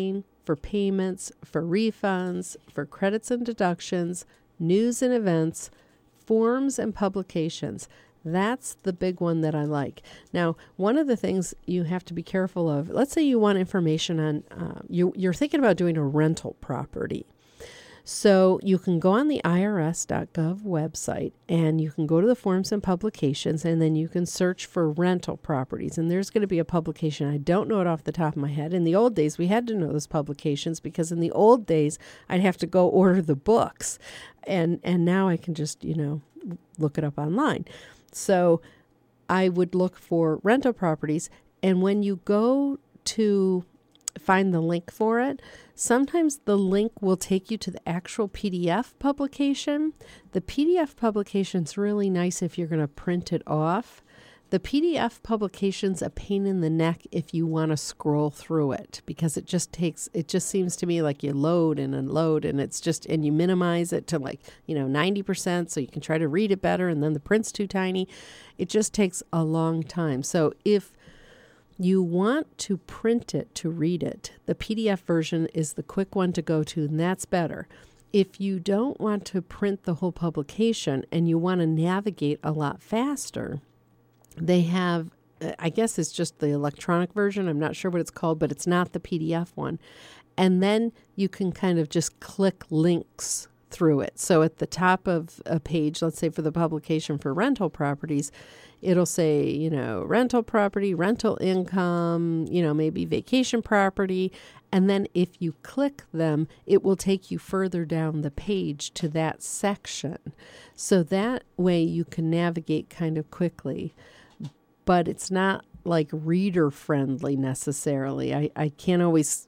for payments, for refunds, for credits and deductions, news and events, forms and publications. That's the big one that I like. Now, one of the things you have to be careful of, let's say you want information on, you're thinking about doing a rental property. So you can go on the irs.gov website and you can go to the forms and publications, and then you can search for rental properties. And there's going to be a publication. I don't know it off the top of my head. In the old days, we had to know those publications because in the old days, I'd have to go order the books. And now I can just, look it up online. So I would look for rental properties. And when you go to find the link for it, sometimes the link will take you to the actual PDF publication. The PDF publication's really nice if you're going to print it off. The PDF publication's a pain in the neck if you want to scroll through it, because it just seems to me like you load and unload, and and you minimize it to 90% so you can try to read it better, and then the print's too tiny. It just takes a long time. So if you want to print it to read it, the PDF version is the quick one to go to, and that's better. If you don't want to print the whole publication and you want to navigate a lot faster, they have, I guess it's just the electronic version. I'm not sure what it's called, but it's not the PDF one. And then you can kind of just click links through it. So at the top of a page, let's say for the publication for rental properties, it'll say, rental property, rental income, maybe vacation property. And then if you click them, it will take you further down the page to that section. So that way you can navigate kind of quickly. But it's not like reader friendly necessarily. I can't always,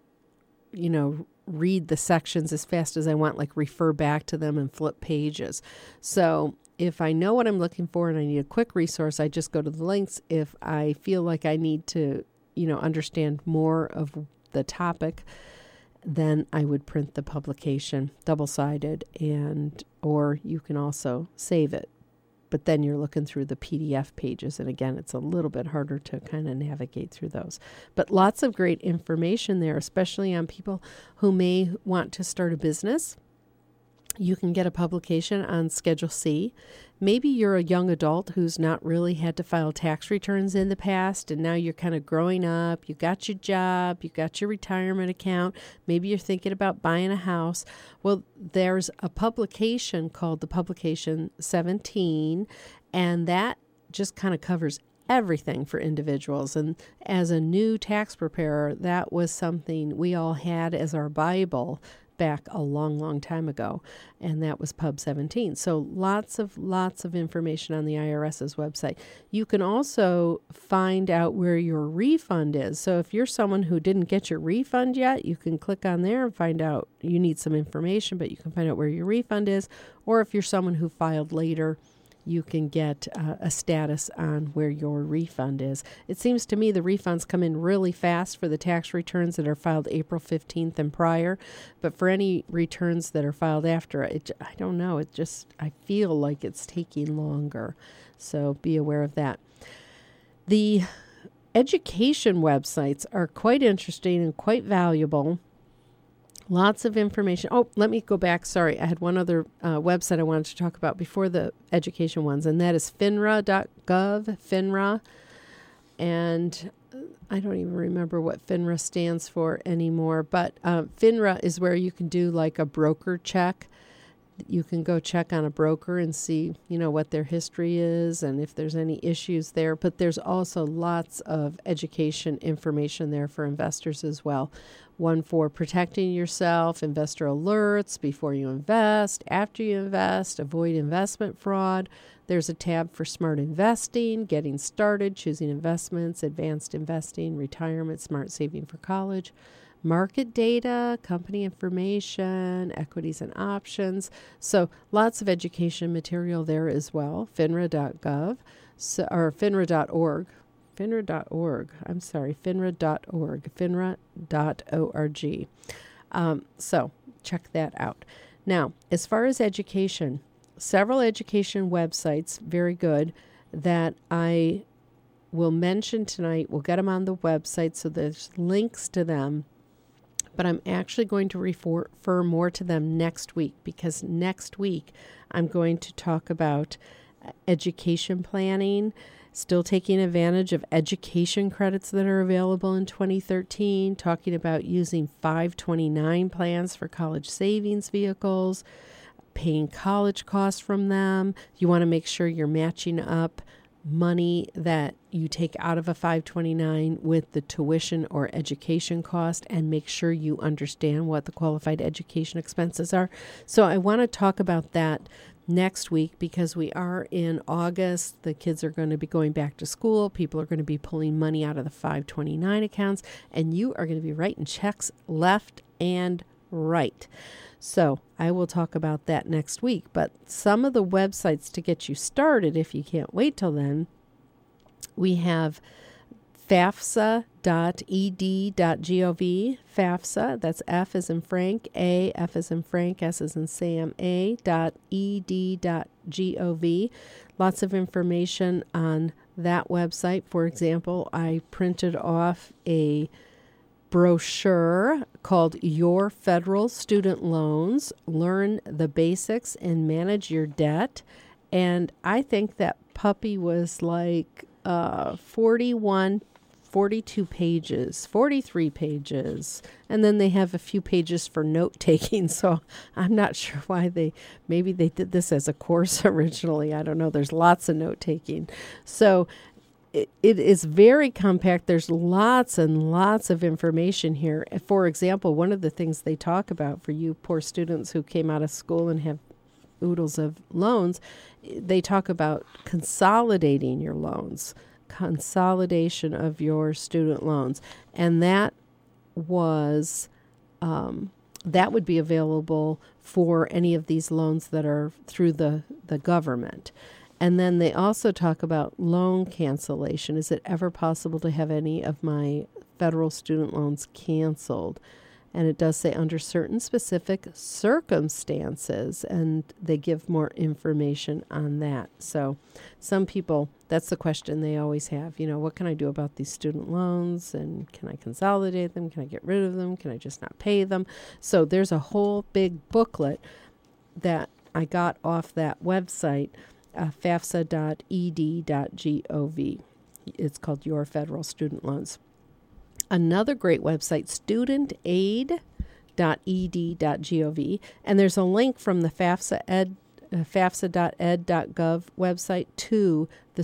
read the sections as fast as I want, like refer back to them and flip pages. So if I know what I'm looking for and I need a quick resource, I just go to the links. If I feel like I need to, understand more of the topic, then I would print the publication double-sided, or you can also save it. But then you're looking through the PDF pages. And again, it's a little bit harder to kind of navigate through those. But lots of great information there, especially on people who may want to start a business. You can get a publication on Schedule C. Maybe you're a young adult who's not really had to file tax returns in the past, and now you're kind of growing up. You got your job, you got your retirement account. Maybe you're thinking about buying a house. Well, there's a publication called the Publication 17, and that just kind of covers everything for individuals. And as a new tax preparer, that was something we all had as our Bible back a long, long time ago, and that was Pub 17. So lots of information on the IRS's website. You can also find out where your refund is. So if you're someone who didn't get your refund yet, you can click on there and find out. You need some information, but you can find out where your refund is. Or if you're someone who filed later, you can get a status on where your refund is. It seems to me the refunds come in really fast for the tax returns that are filed April 15th and prior. But for any returns that are filed after, I don't know. I feel like it's taking longer. So be aware of that. The education websites are quite interesting and quite valuable. Lots of information. Oh, let me go back. Sorry, I had one other website I wanted to talk about before the education ones, and that is FINRA.gov, FINRA. And I don't even remember what FINRA stands for anymore, but FINRA is where you can do like a broker check. You can go check on a broker and see, what their history is and if there's any issues there. But there's also lots of education information there for investors as well. One for protecting yourself, investor alerts before you invest, after you invest, avoid investment fraud. There's a tab for smart investing, getting started, choosing investments, advanced investing, retirement, smart saving for college, market data, company information, equities and options. So lots of education material there as well. FINRA.gov or FINRA.org. FINRA.org. I'm sorry, FINRA.org. FINRA.org. So check that out. Now, as far as education, several education websites, very good, that I will mention tonight. We'll get them on the website, so there's links to them But I'm actually going to refer more to them next week, because next week I'm going to talk about education planning, still taking advantage of education credits that are available in 2013, talking about using 529 plans for college savings vehicles, paying college costs from them. You want to make sure you're matching up money that you take out of a 529 with the tuition or education cost, and make sure you understand what the qualified education expenses are. So I want to talk about that next week, because we are in August. The kids are going to be going back to school. People are going to be pulling money out of the 529 accounts, and you are going to be writing checks left and right. So I will talk about that next week. But some of the websites to get you started, if you can't wait till then, we have fafsa.ed.gov. FAFSA, that's F as in Frank, A, F as in Frank, S as in Sam, A.ed.gov. Lots of information on that website. For example, I printed off a brochure called Your Federal Student Loans, Learn the Basics and Manage Your Debt. And I think that puppy was like 42 pages, 43 pages. And then they have a few pages for note taking. So I'm not sure why maybe they did this as a course originally. I don't know. There's lots of note taking. So it is very compact. There's lots and lots of information here. For example, one of the things they talk about for you poor students who came out of school and have oodles of loans, they talk about consolidating your loans, consolidation of your student loans. And that would be available for any of these loans that are through the government. And then they also talk about loan cancellation. Is it ever possible to have any of my federal student loans canceled? And it does say under certain specific circumstances, and they give more information on that. So some people, that's the question they always have. What can I do about these student loans? And can I consolidate them? Can I get rid of them? Can I just not pay them? So there's a whole big booklet that I got off that website, fafsa.ed.gov. It's called Your Federal Student Loans. Another great website, studentaid.ed.gov. And there's a link from the fafsa.ed.gov website to the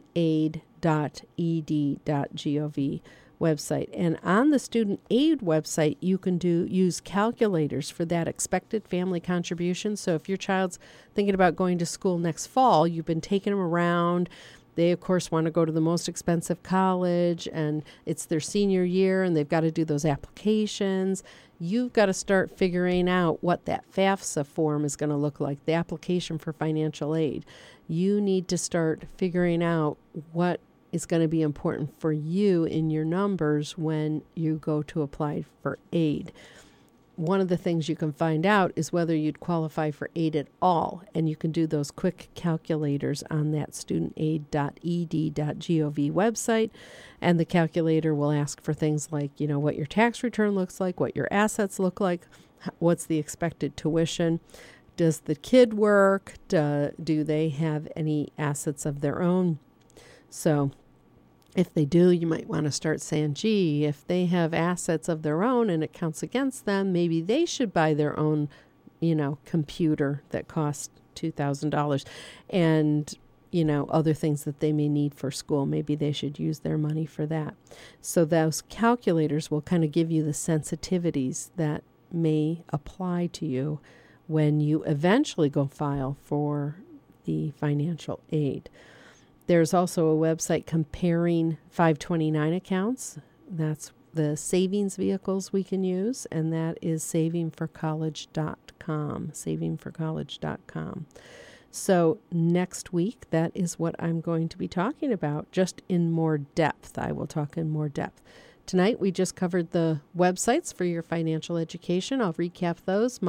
studentaid.ed.gov website. And on the Student Aid website, you can use calculators for that expected family contribution. So if your child's thinking about going to school next fall, you've been taking them around. They, of course, want to go to the most expensive college, and it's their senior year, and they've got to do those applications. You've got to start figuring out what that FAFSA form is going to look like, the application for financial aid. You need to start figuring out what is going to be important for you in your numbers when you go to apply for aid. One of the things you can find out is whether you'd qualify for aid at all, and you can do those quick calculators on that studentaid.ed.gov website, and the calculator will ask for things like, what your tax return looks like, what your assets look like, what's the expected tuition, does the kid work, do they have any assets of their own. So if they do, you might want to start saying, gee, if they have assets of their own and it counts against them, maybe they should buy their own, computer that costs $2,000 and, other things that they may need for school. Maybe they should use their money for that. So those calculators will kind of give you the sensitivities that may apply to you when you eventually go file for the financial aid. There's also a website comparing 529 accounts. That's the savings vehicles we can use, and that is savingforcollege.com, savingforcollege.com. So next week, that is what I'm going to be talking about, just in more depth. I will talk in more depth. Tonight, we just covered the websites for your financial education. I'll recap those.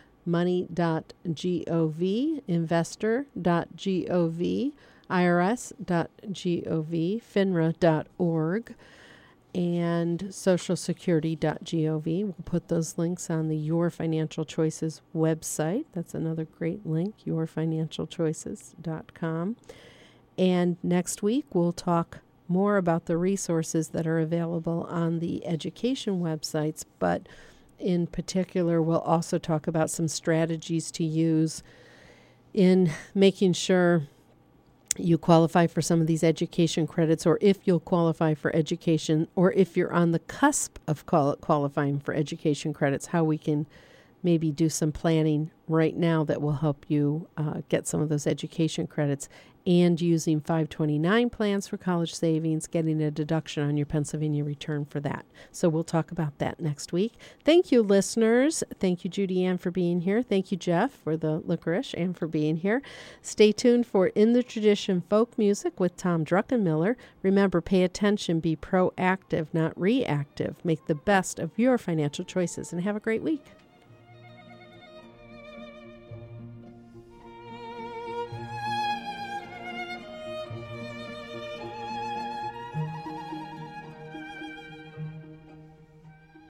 mymoney.gov, investor.gov, irs.gov, finra.org, and socialsecurity.gov. We'll put those links on the Your Financial Choices website. That's another great link, yourfinancialchoices.com. And next week, we'll talk more about the resources that are available on the education websites, but in particular, we'll also talk about some strategies to use in making sure you qualify for some of these education credits, or if you'll qualify for education, or if you're on the cusp of qualifying for education credits, how we can maybe do some planning right now that will help you get some of those education credits, and using 529 plans for college savings, getting a deduction on your Pennsylvania return for that. So we'll talk about that next week. Thank you, listeners. Thank you, Judy Ann, for being here. Thank you, Jeff, for the licorice and for being here. Stay tuned for In the Tradition Folk Music with Tom Druckenmiller. Remember, pay attention, be proactive, not reactive. Make the best of your financial choices, and have a great week.